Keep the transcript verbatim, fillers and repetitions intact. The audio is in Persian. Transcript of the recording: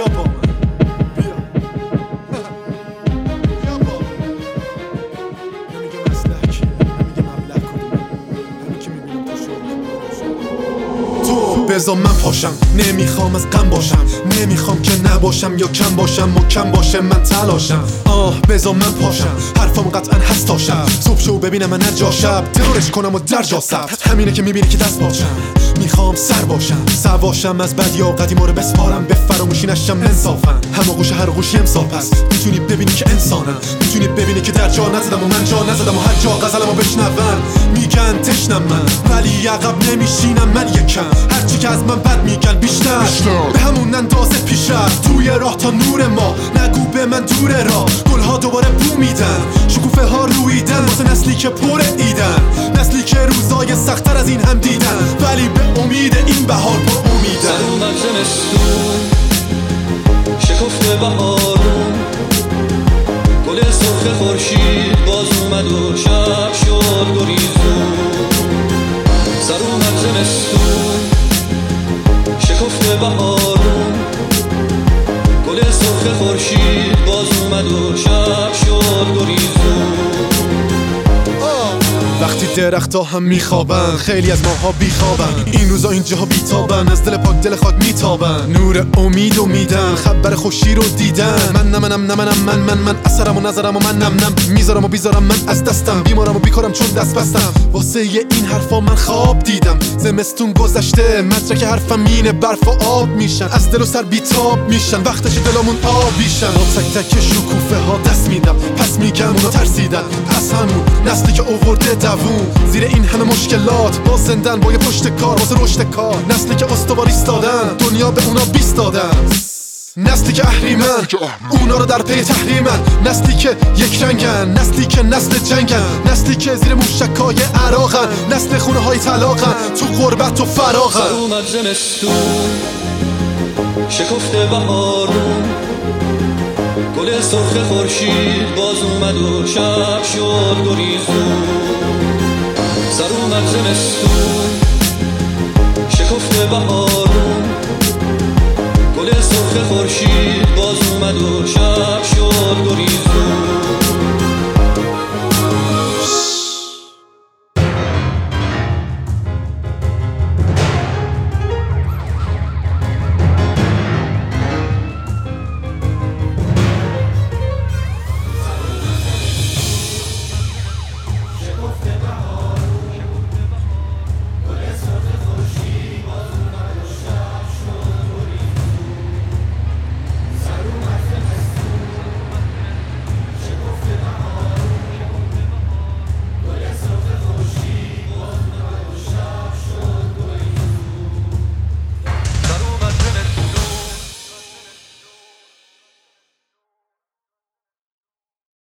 بیا با من بیا بیا با من. نمیگه مسلک نمیگه مبلغ کنم، همین که میبینم تو شد تو بذار من پاشم. نمیخوام از غم باشم، نمیخوام که نباشم یا کم باشم، محکم باشه من تلاشم. آه بذار من پاشم، حرفام قطعا هست تا شب. صبح شو ببینم من هر جا شب ترورش کنم و در جا ثبت. همینه که میبینی که دست باشم، میخوام سر باشم سواشم از بدی و قدیما رو بسپارم به فراموشی نشم انصافم. همه گوشه هر گوشی امسال پس میتونی ببینی که انسانم، میتونی ببینی که در جا نزدم و من جا نزدم و هر جا غزلمو بشنون میگن تشنم من، ولی عقب نمیشینم من یکم. هرچی که از من بد میگن بیشتر, بیشتر. به همون اندازه پیش رفت توی راه تا نور ما. نگو به من دوره را گلها دوباره بو میدن، شکوفه ها رویدن واسه نسلی که پر ایدن، نسلی که روزای سخت‌تر از این هم دیدن، ولی به امید این بهار پر امیدن. سر اومد زمستون شکفته بهارون، گل سرخ خورشید باز اومد و شب شد گریزون. سر اومد زمستون شکفته بهارون، گل سرخ خورشید باز اومد و شب شد گریزون. وقتی درخت ها هم میخوابن خیلی از ماها بیخوابن، این روزا اینجاها بیتابن، از دل پاک دل خاک میتابن، نور امید و میدن خبر خوشی رو دیدن. من نمنم نمنم من من من اثرم و نظرم و من نم نم، میذارم و بیذارم من از دستم، بیمارم و بیکارم چون دست بستم. واسه این حرفا من خواب دیدم، زمستون گذشته مدرک حرفم مینه، برف و آب میشن از دل و سر بیتاب میشن، وقتش دلمون آبیشن. با تک تک شکوفه ها دست میدم، پس میگم اونا ترسیدن از همون نسلی که آورده دوون زیر این همه مشکلات. با زندن با یه پشت کار واسه رشد کار، نسلی که استوار ایستادن دنیا به اونا بیست دادن، نسلی که اهریمن اونا رو در پی تحریمن، نسلی که یک رنگن، نسلی که نسل جنگن، نسلی که زیر موشکای عراقن، نسل خونه های طلاقن تو غربت و فراغن. سر اومد زمستون شکفته بهارون، گل سرخ خورشید باز اومد و شب شد گریزون. سر اومد زمستون شکفته بهارون، گل سرخ خورشید باز اومد و شب شد گریزون.